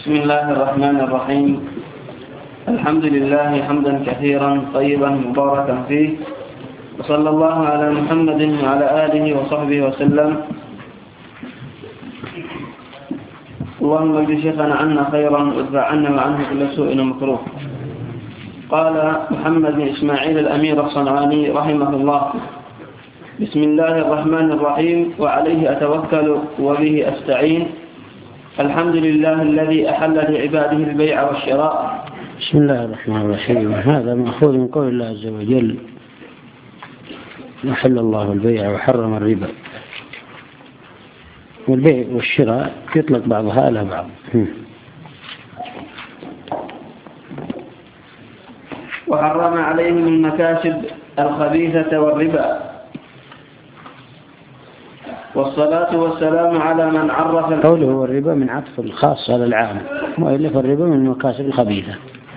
بسم الله الرحمن الرحيم. الحمد لله حمدا كثيرا طيبا مباركا فيه، وصلى الله على محمد وعلى آله وصحبه وسلم. اللهم اجعل شيخنا عنا خيرا وادفع عنا وعنه كل سوء ومكروه. قال محمد بن إسماعيل الأمير الصنعاني رحمه الله: بسم الله الرحمن الرحيم، وعليه أتوكل وبه أستعين. الحمد لله الذي أحل لعباده البيع والشراء. بسم الله الرحمن الرحيم. هذا مأخوذ من قول الله عز وجل: أحل الله البيع وحرم الربا. والبيع والشراء يطلق بعضها على بعض. وحرم عليهم المكاسب الخبيثة والربا. والصلاة والسلام على من عرف قوله والربا من عطف الخاص على العام، وإلا فالربا من المكاسب الخبيثة.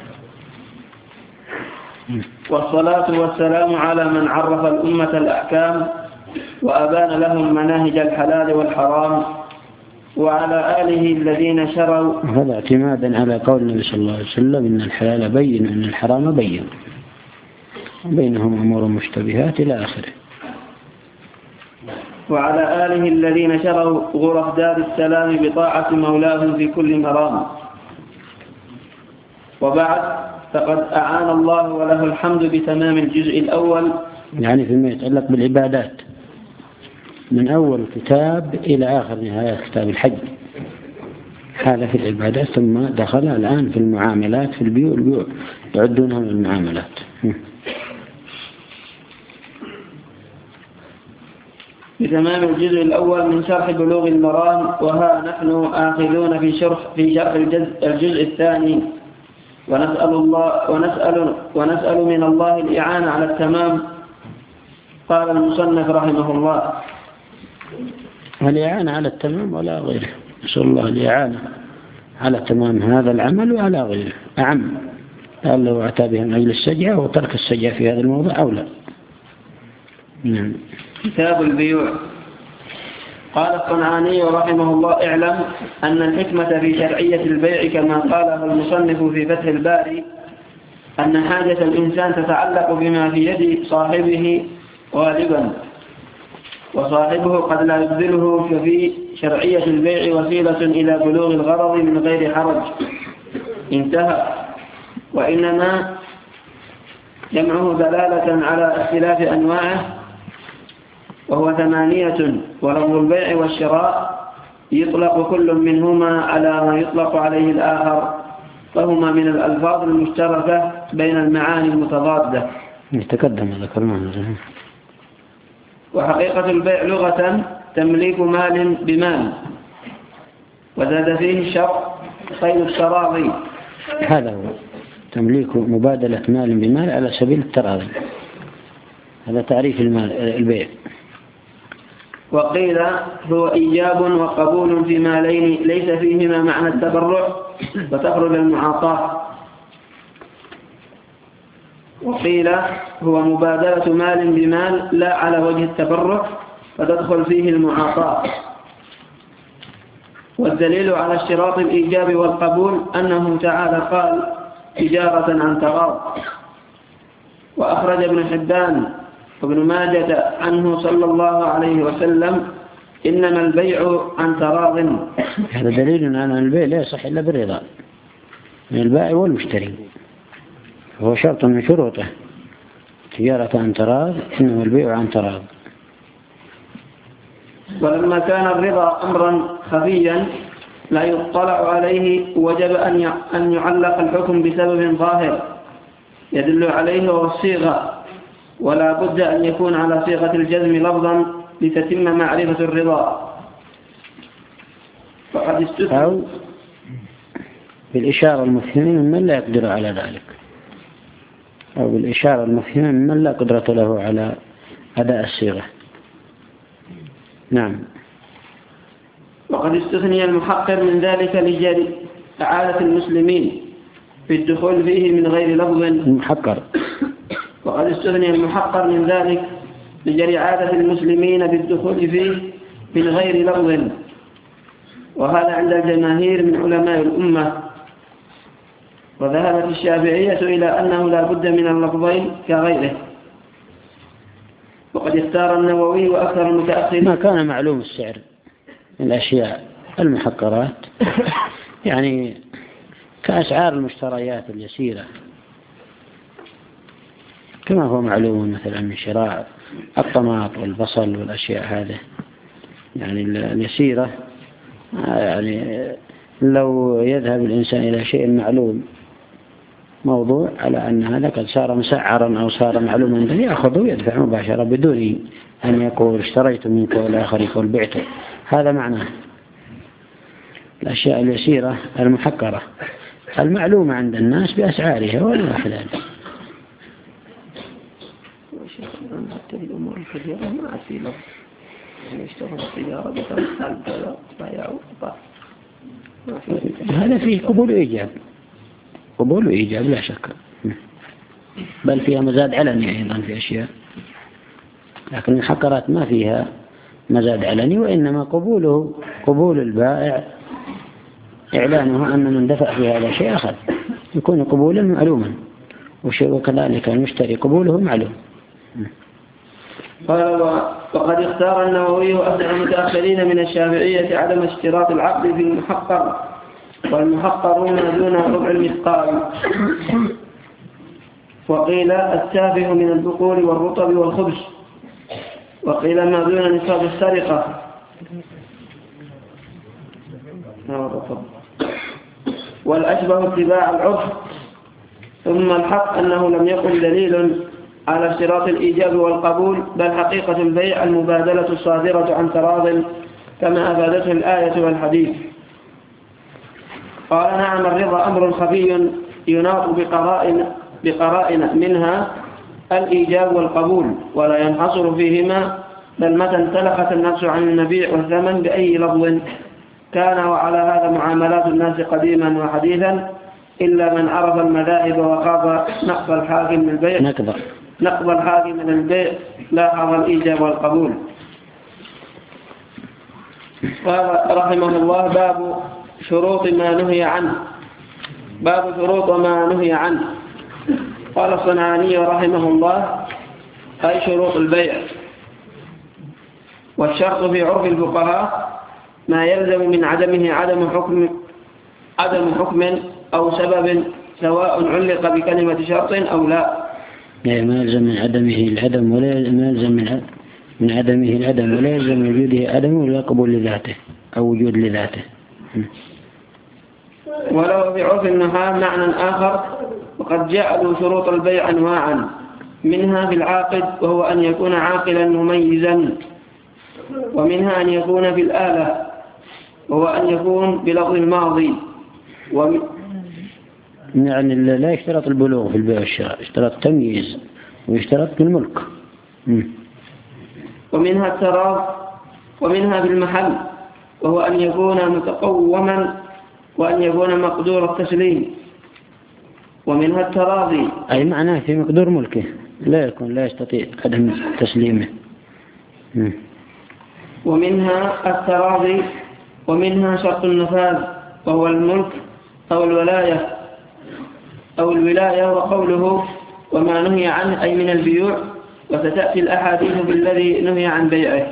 والصلاة والسلام على من عرف الأمة الأحكام وأبان لهم مناهج الحلال والحرام، وعلى آله الذين شروا. هذا اعتمادا على قول النبي صلى الله عليه وسلم: إن الحلال بين وإن الحرام بين، بينهم أمور مشتبهات إلى آخره. وعلى آله الذين شروا غرف دار السلام بطاعة مولاهم في كل مرام. وبعد، فقد أعان الله وله الحمد بتمام الجزء الأول، يعني فيما يتعلق بالعبادات من أول كتاب إلى آخر نهاية كتاب الحج، هذا في العبادات، ثم دخل الآن في المعاملات، في البيوع يعدونها من المعاملات. بتمام الجزء الأول من شرح بلوغ المرام، وها نحن آخذون في شرح الجزء الثاني، ونسأل من الله الإعانة على التمام. قال المصنف رحمه الله: الإعانة على التمام ولا غيره. نسأل الله الإعانة على تمام هذا العمل وعلى غيره أعم، قال لو أتى به من أجل السجع وترك السجع في هذا الموضع أولى. نعم. كتاب البيوع. قال الصنعاني رحمه الله: اعلم أن الحكمة في شرعية البيع كما قاله المصنف في فتح الباري أن حاجة الإنسان تتعلق بما في يد صاحبه غالبا، وصاحبه قد لا يبذله، ففي شرعية البيع وسيلة إلى بلوغ الغرض من غير حرج. انتهى. وإنما جمعه دلالة على اختلاف أنواعه، وهو 8، ولفظ البيع والشراء يطلق كل منهما على ما يطلق عليه الآخر، فهما من الألفاظ المشتركة بين المعاني المتضادة. يتقدم ذكرناه. وحقيقة البيع لغة تمليك مال بمال، وزاد فيه الشرط خير التراضي. هذا هو تمليك مبادلة مال بمال على سبيل التراضي، هذا تعريف البيع. وقيل هو إيجاب وقبول في مالين ليس فيهما معنى التبرع فتخرج المعاطاة. وقيل هو مبادلة مال بمال لا على وجه التبرع فتدخل فيه المعاطاة. والدليل على اشتراط الإيجاب والقبول أنه تعالى قال: تجارة عن تراض. وأخرج ابن حبان وابن ماجة عنه صلى الله عليه وسلم: إنما البيع عن تراض. هذا دليل أن البيع لا يصح إلا بالرضا من البائع والمشتري، هو شرط من شروطه. تجارة عن تراض، إنما البيع عن تراض. ولما كان الرضا أمرا خفيا لا يطلع عليه، وجب أن يعلق الحكم بسبب ظاهر يدل عليه وهو الصيغة، ولا بد أن يكون على صيغة الجزم لفظا لتتم معرفة الرضا. فقد استثنى أو بالإشارة المفهمة ممن لا يقدر على ذلك، أو بالإشارة المفهمة ممن لا قدرة له على أداء الصيغة. نعم. وقد استثني المحقر من ذلك لجري عادة المسلمين في الدخول فيه من غير لفظ. المحقر. وقد استثني المحقر من ذلك لجري عادة المسلمين بالدخول فيه من غير لفظ، وهذا عند الجماهير من علماء الأمة. وذهبت الشافعية إلى أنه لا بد من اللفظين كغيره. وقد اختار النووي وأكثر المتأخرين ما كان معلوم السعر الأشياء المحقرات يعني كأسعار المشتريات اليسيرة، كما هو معلوم مثلا من شراء الطماط والبصل والأشياء هذه يعني اليسيرة. يعني لو يذهب الإنسان إلى شيء معلوم موضوع على أن هذا قد صار مسعرا أو صار معلوما يأخذه ويدفع مباشرة بدون أن يقول اشتريت منك والآخر يقول بعته. هذا معناه الأشياء اليسيرة المحقرة المعلومة عند الناس بأسعارها ولا خلال. الأمور الكثيرة ما في لفظ يعني يشتغل السيارة بتمثال بياع هذا فيه قبول وإيجاب، قبول وإيجاب لا شك، بل فيها مزاد علني أيضا في أشياء، لكن المحقرات ما فيها مزاد علني، وإنما قبول البائع إعلانه أن من دفع في هذا شيء أخذ، يكون قبولا معلوما، وكذلك المشتري قبوله معلوم. قال وقد اختار النووي وأكثر المتأخرين من الشافعية عدم اشتراط العقد في المحقر، والمحقرون دون ربع المثقال. وقيل التافه من البقول والرطب والخبز، وقيل ما دون نصاب السرقة والأشبه اتباع العرف. ثم الحق أنه لم يكن دليل على اشتراط الإيجاب والقبول، بل حقيقة البيع المبادلة الصادرة عن تراض كما أفادته الآية والحديث. قال نعم الرضا أمر خفي يناط بقرائن منها الإيجاب والقبول، ولا ينحصر فيهما، بل متى انسلخت النفس عن المبيع والثمن بأي لفظ كان. وعلى هذا معاملات الناس قديما وحديثا، إلا من عرف المذاهب وخاف نقض الحاكم من البيع لاحظ الإيجاب والقبول. قال رحمه الله باب شروط ما نهي عنه. باب شروط ما نهي عنه. قال الصنعاني رحمه الله أي شروط البيع. والشرط في عرف الفقهاء ما يلزم من عدمه عدم حكم أو سبب، سواء علق بكلمة شرط أو لا. يعني ما يلزم من عدمه العدم ولا يلزم من عدمه العدم ولا يلزم من وجوده عدم ولا قبول لذاته أو وجود لذاته. ولو في عرف النحاة معنى آخر، وقد جعلوا شروط البيع أنواعا، منها في العاقد وهو أن يكون عاقلا مميزا، ومنها أن يكون في الآلة وهو أن يكون بلفظ الماضي يعني لا يشترط البلوغ في البيع والشراء، يشترط تمييز ويشترط في الملك. ومنها التراض، ومنها في المحل وهو أن يكون متقوما وأن يكون مقدور التسليم. ومنها التراضي أي معناه في مقدور ملكه لا يستطيع عدم تسليمه. ومنها التراضي، ومنها شرط النفاذ وهو الملك أو الولاية وقوله وما نهي عنه أي من البيوع، وستأتي الأحاديث بالذي نهي عن بيعه.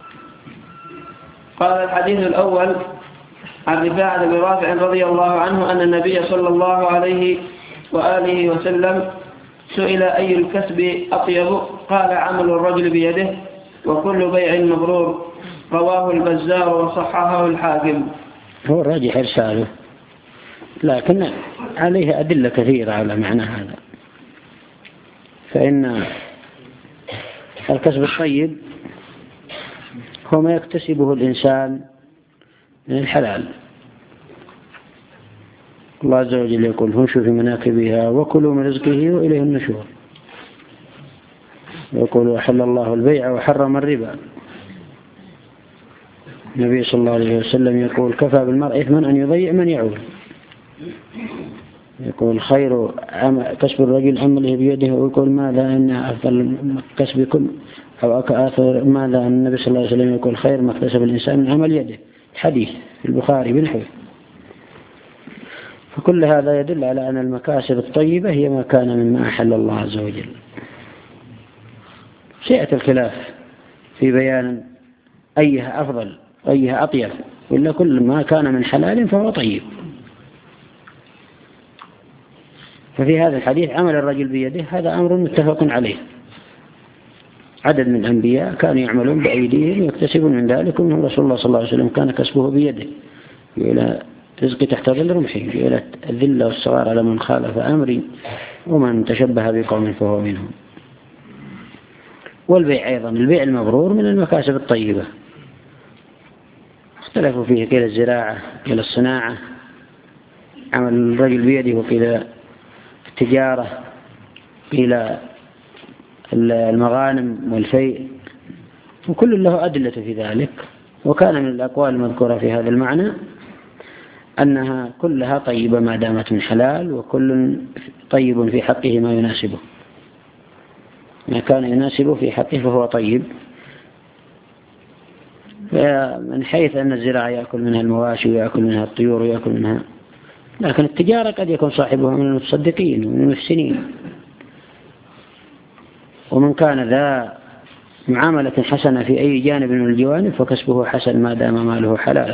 قال الحديث الأول عن رفاعة بن رافع رضي الله عنه أن النبي صلى الله عليه وآله وسلم سئل أي الكسب أطيب، قال عمل الرجل بيده وكل بيع مبرور. رواه البزار وصححه الحاكم. هو الراجح إرساله، لكن عليه أدلة كثيرة على معنى هذا. فإن الكسب الطيب هو ما يكتسبه الإنسان من الحلال. الله عز وجل يقول فامشوا في مناكبها وكلوا من رزقه وإليه النشور. يقول أحل الله البيع وحرم الربا. النبي صلى الله عليه وسلم يقول كفى بالمرء إثما أن يضيع من يعول. يقول خير كسب الرجل عمله بيده، ويقول ماذا أن أفضل كسبكم أو أكثر، ماذا النبي صلى الله عليه وسلم يقول خير ما اكتسب الإنسان من عمل يده حديث في البخاري بنحوه. فكل هذا يدل على أن المكاسب الطيبة هي ما كان مما أحل الله عز وجل. سيأتي الخلاف في بيان أيها أفضل أيها أطيب، وإلا كل ما كان من حلال فهو طيب. ففي هذا الحديث عمل الرجل بيده هذا أمر متفق عليه. عدد من الأنبياء كانوا يعملون بأيديهم ويكتسبون من ذلك، ومن رسول الله صلى الله عليه وسلم كان كسبه بيده، إلى رزق تحت ظل رمحه، إلى الذل والصغار على من خالف أمري، ومن تشبه بقوم فهو منهم. والبيع أيضا، البيع المبرور من المكاسب الطيبة، اختلفوا فيه قيل الزراعة قيل الصناعة، عمل الرجل بيده، وقيل التجارة، قيل المغانم والفيء، وكل له أدلة في ذلك. وكان من الأقوال المذكورة في هذا المعنى أنها كلها طيبة ما دامت من حلال، وكل طيب في حقه ما يناسبه، ما كان يناسبه في حقه فهو طيب. من حيث أن الزراعة يأكل منها المواشي ويأكل منها الطيور ويأكل منها، لكن التجارة قد يكون صاحبها من المتصدقين ومن المحسنين. ومن كان ذا معاملة حسنة في أي جانب من الجوانب فكسبه حسن ما دام ماله حلالا.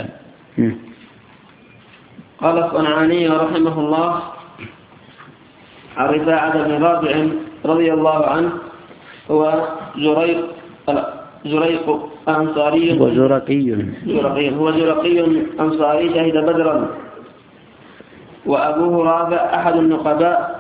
قال الصنعاني رحمه الله عن رفاعة بن رافع رضي الله عنه، هو زريق أنصاري زرقي أنصاري شهد بدرا، وأبوه رافع أحد النقباء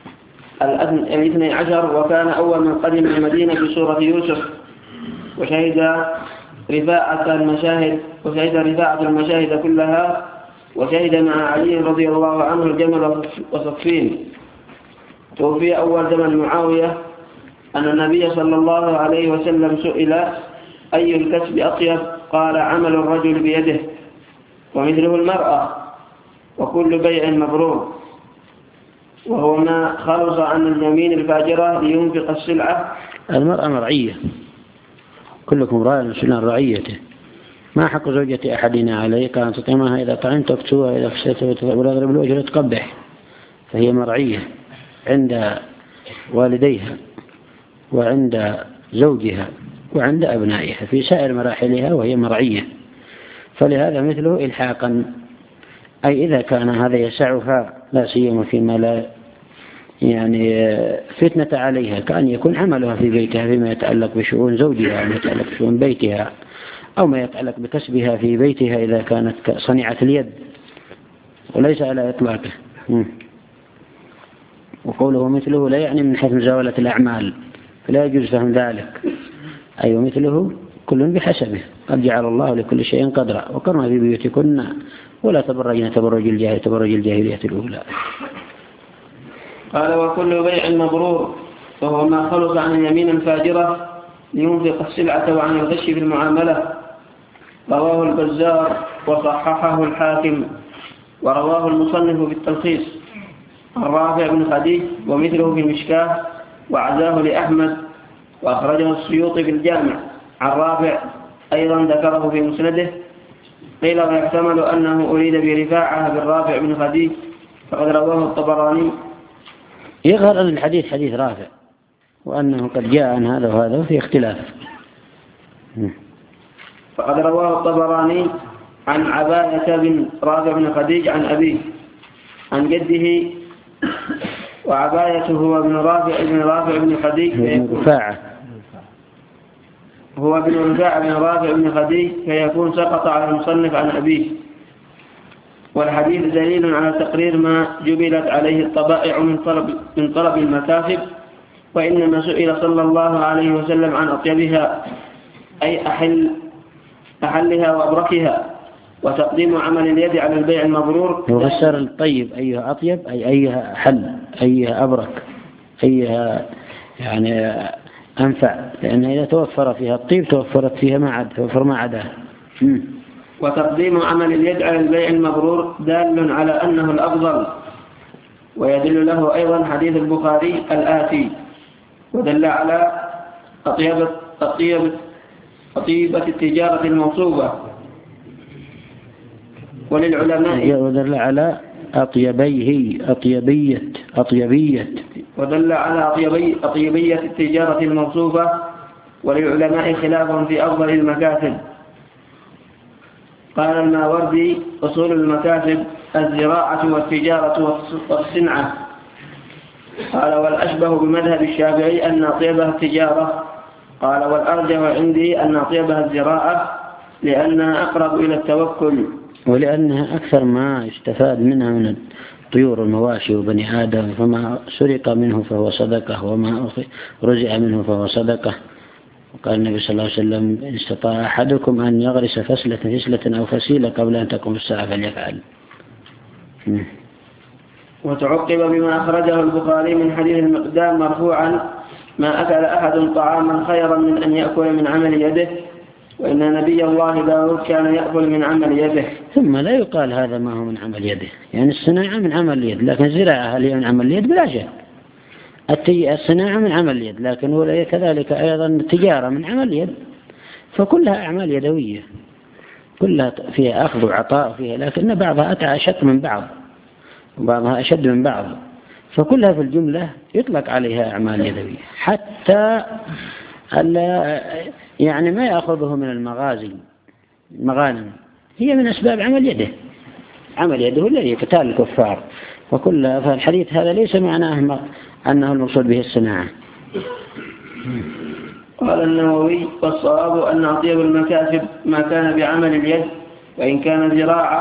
12، وكان أول من قدم المدينة في سورة يوسف، وشهد رفاعة المشاهد كلها، وشهد مع علي رضي الله عنه الجمل وصفين. توفي أول زمن معاوية أن النبي صلى الله عليه وسلم سئل أي الكسب أطيب؟ قال عمل الرجل بيده، ومثله المرأة، وكل بيع مبرور، وهو ما خلص عن اليمين الفاجرة لينفق السلعة. المرأة مرعية، كلكم راع مسؤول عن رعيته. ما حق زوجة أحدنا عليك أن تطعمها إذا طعمت تكسوها إذا خشيت ولا تضرب الوجه تقبح، فهي مرعية عند والديها وعند زوجها وعند أبنائها في سائر مراحلها، وهي مرعية. فلهذا مثله إلحاقا، أي إذا كان هذا يسعها لا سيما فيما لا فتنة عليها، كأن يكون عملها في بيتها فيما يتعلق بشؤون زوجها أو ما يتعلق بشؤون بيتها، أو ما يتعلق بكسبها في بيتها إذا كانت صنيعة اليد، وليس على إطلاقه. وقوله مثله لا يعني من حيث مزاولة الأعمال، فلا يجوز فهم ذلك. أي مثله كل بحسبه، قد جعل الله لكل شيء قدرا، وقرنا في بيوتكن ولا تبرجن تبرج الجاهلية الأولى. قال وكل بيع مبرور، وهو ما خلص عن اليمين الفاجرة لينفق السلعة وعن الغش في المعاملة. رواه البزار وصححه الحاكم، ورواه المصنف بالتلخيص عن رافع بن خديج ومثله في المشكاة، وعزاه لأحمد، وأخرجه السيوطي في الجامع عن رافع أيضا ذكره في مسنده. قيل ويحتمل أنه أريد برفاعة بالرافع بن خديج، فقد رواه الطبراني. يظهر أن الحديث حديث رافع، وأنه قد جاء عن هذا وهذا في اختلاف. فقد رواه الطبراني عن عباية بن رافع بن خديج عن أبيه عن جده، وعباية هو ابن رافع بن خديج، هو ابن رفاعة بن رافع بن خديج، فيكون سقط على المصنف عن أبيه. والحديث دليل على تقرير ما جبلت عليه الطبائع من طلب المكاسب، وإنما سئل صلى الله عليه وسلم عن أطيبها، أي أحلها وأبركها، وتقديم عمل اليد على البيع المبرور. وفسر الطيب أيها أطيب، أي أيها أحل، أيها أبرك، أيها أنفع، لأن إذا توفر فيها الطيب توفرت فيها ما عداه. وتقديم عمل اليد على البيع المبرور دال على أنه الأفضل، ويدل له أيضا حديث البخاري الآتي، ودل على طيبة التجارة الموصوبة. وللعلماء ودل على أطيبية ودل على أطيبية التجارة الموصوفة. وللعلماء خلاف في أفضل المكاسب. قال الماوردي: أصول المكاسب الزراعة والتجارة والصنعة. قال: والأشبه بمذهب الشافعي أن أطيبها التجارة. قال: والأرجح عندي أن أطيبها الزراعة لأنها أقرب إلى التوكل، ولأنها أكثر ما يستفاد منها من طيور المواشي وبني آدم، فما سرق منه فهو صدقة، وما رزع منه فهو صدقة. وقال النبي صلى الله عليه وسلم: إن استطاع أحدكم أن يغرس فسلة أو فسيلة قبل أن تقوم الساعة فليفعل. وتعقب بما أخرجه البخاري من حديث المقدام مرفوعا: ما أكل أحد طعاما خيرا من أن يأكل من عمل يده، وإن نبي الله داود كان يأكل من عمل يده. ثم لا يقال هذا ما هو من عمل يده، يعني الصناعة من عمل اليد، لكن الزراعة هل هي من عمل اليد؟ بلا شك. الصناعة من عمل اليد، لكن كذلك أيضا التجارة من عمل اليد، فكلها أعمال يدوية، كلها فيها أخذ وعطاء فيها، لكن بعضها أشد من بعض وبعضها أشد من بعض، فكلها في الجملة يطلق عليها أعمال يدوية. حتى يعني ما يأخذه من المغانم هي من أسباب عمل يده، عمل يده الذي قتال الكفار، فالحديث هذا ليس معناه أنه المقصود به الصناعة. قال النووي: والصواب أن أطيب المكاسب ما كان بعمل اليد، وإن كان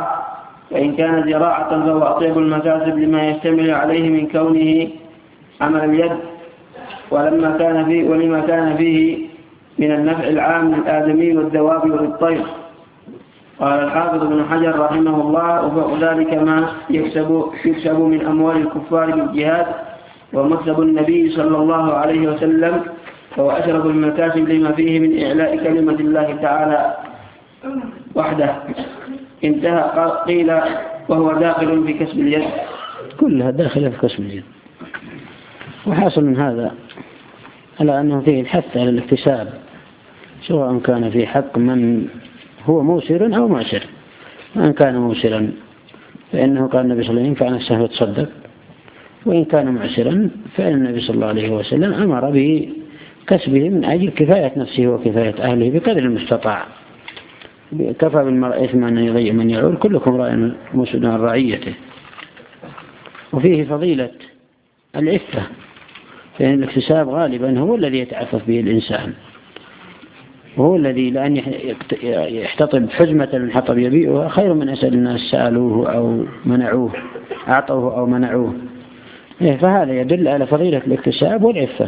زراعة فهو أطيب المكاسب لما يشتمل عليه من كونه عمل اليد، ولما كان فيه من النفع العام للآدمي والدواب وللطير. قال الحافظ ابن حجر رحمه الله: وفوق ذلك ما يكسب من أموال الكفار بالجهاد ومكسب النبي صلى الله عليه وسلم، فهو أشرف المكاسب لما فيه من إعلاء كلمة الله تعالى وحده. انتهى. قيل: وهو داخل في كسب اليد. كلها داخلة في كسب اليد. وحاصل من هذا على أنه فيه الحث على الاكتساب، سواء كان في حق من هو موسر أو معسر. وإن كان موسرا فإنه قال النبي صلى الله عليه وسلم: ينفع نفسه وتصدق. وإن كان معسرا فإن النبي صلى الله عليه وسلم أمر بكسبه من أجل كفاية نفسه وكفاية أهله بقدر المستطاع. كفى بالمرء إثما أن يضيع من يعول، كلكم راع مسؤول عن رعيته. وفيه فضيلة العفة، فإن الاكتساب غالبا هو الذي يتعفف به الإنسان، وهو الذي لأن يحتطب حزمة من حطب يبيعها خير من أسأل الناس سألوه أو منعوه، أعطوه أو منعوه. فهذا يدل على فضيلة الاكتساب والعفة.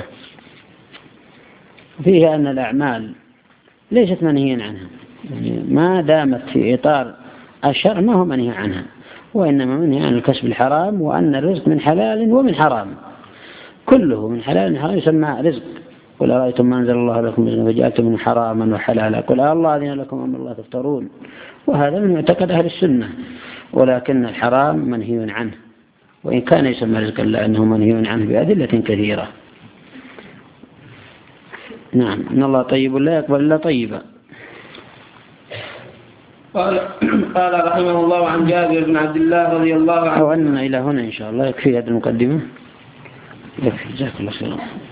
فيه أن الأعمال ليست منهيا عنها، يعني ما دامت في إطار الشرع ما هو منهي عنها، وإنما منهي عن الكسب الحرام، وأن الرزق من حلال ومن حرام، كله من حلال ومن حرام يسمى رزق. قل أرأيتم ما أنزل الله لكم رزقا فجعلتم من حراما وحلالا، قل الله أذن لكم أم الله تفترون. وهذا من معتقد أهل السنة، ولكن الحرام منهي عنه، وإن كان يسمى رزقا لأنه منهي عنه بأدلة كثيرة. نعم. إن الله طيب لا يقبل إلا طيبا. قال رحمه الله عن جابر بن عبد الله رضي الله عنه. وأننا إلى هنا إن شاء الله، يكفي هذه المقدمة. يكفي. جزاك الله خيرا.